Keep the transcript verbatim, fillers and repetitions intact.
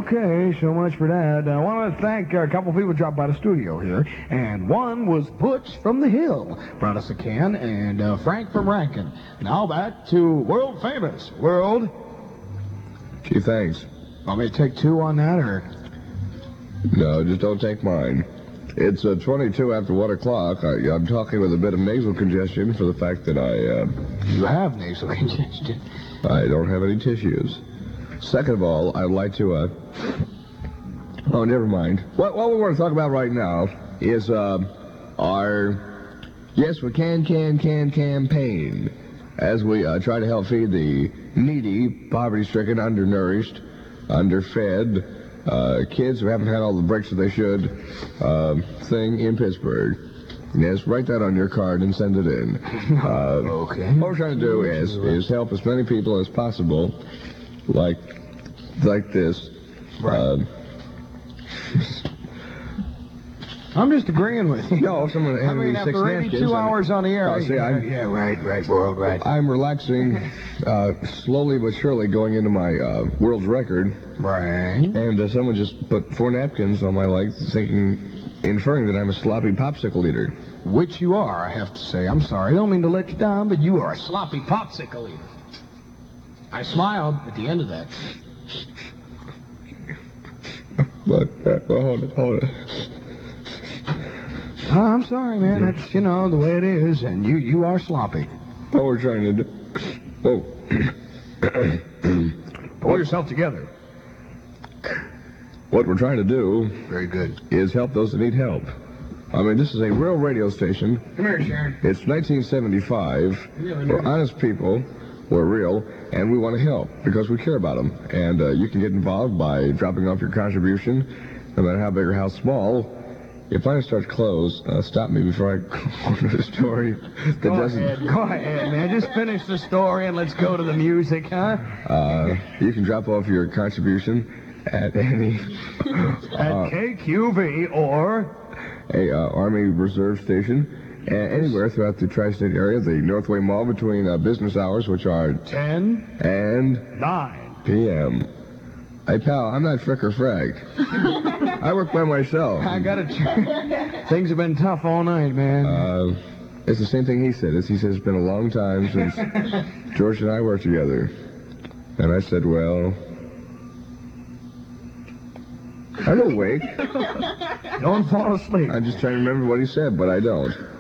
Okay, so much for that. I want to thank a couple people who dropped by the studio here. And one was Butch from the Hill, brought us a can, and uh, Frank from Rankin. Now back to world famous. World. Gee, thanks. Want me to take two on that, or? No, just don't take mine. It's uh, twenty-two after one o'clock. I, I'm talking with a bit of nasal congestion for the fact that I... Uh, you have nasal congestion. I don't have any tissues. Second of all, I'd like to... Uh, oh, never mind. What, what we want to talk about right now is uh, our Yes We Can, Can, Can campaign, as we uh, try to help feed the needy, poverty-stricken, undernourished, underfed, uh, kids who haven't had all the breaks that they should, uh, thing in Pittsburgh. Yes, write that on your card and send it in. Uh, okay. What we're trying to do is, is help as many people as possible, like like this. Right. Uh, I'm just agreeing with you. No, someone I mean, after eighty-two hours on the air. Oh, see, I'm, yeah, right, right, world, right. I'm relaxing, uh, slowly but surely going into my uh, world's record. Right. And uh, someone just put four napkins on my legs, thinking, inferring that I'm a sloppy popsicle eater. Which you are, I have to say. I'm sorry. I don't mean to let you down, but you are a sloppy popsicle eater. I smiled at the end of that. But, uh, well, hold it, hold it. Oh, I'm sorry, man. That's, you know, the way it is, and you, you are sloppy. What we're trying to do... Oh. Pull yourself together. What we're trying to do... Very good. ...is help those that need help. I mean, this is a real radio station. Come here, Sharon. It's nineteen seventy-five. We're honest people. We're real. And we want to help because we care about them. And uh, you can get involved by dropping off your contribution, no matter how big or how small. If I start to close, uh, stop me before I go to the story that go doesn't... Ahead, go ahead, man. Just finish the story and let's go to the music, huh? Uh, you can drop off your contribution at any... at uh, K Q V or... a uh, Army Reserve Station, and anywhere throughout the tri-state area, the Northway Mall between uh, business hours, which are ten and nine p m Hey, pal, I'm not Frick or Frag. I work by myself. I got it. Things have been tough all night, man. Uh, it's the same thing he said. It's, he says it's been a long time since George and I worked together. And I said, well... I'm awake. Don't fall asleep. I'm just trying to remember what he said, but I don't.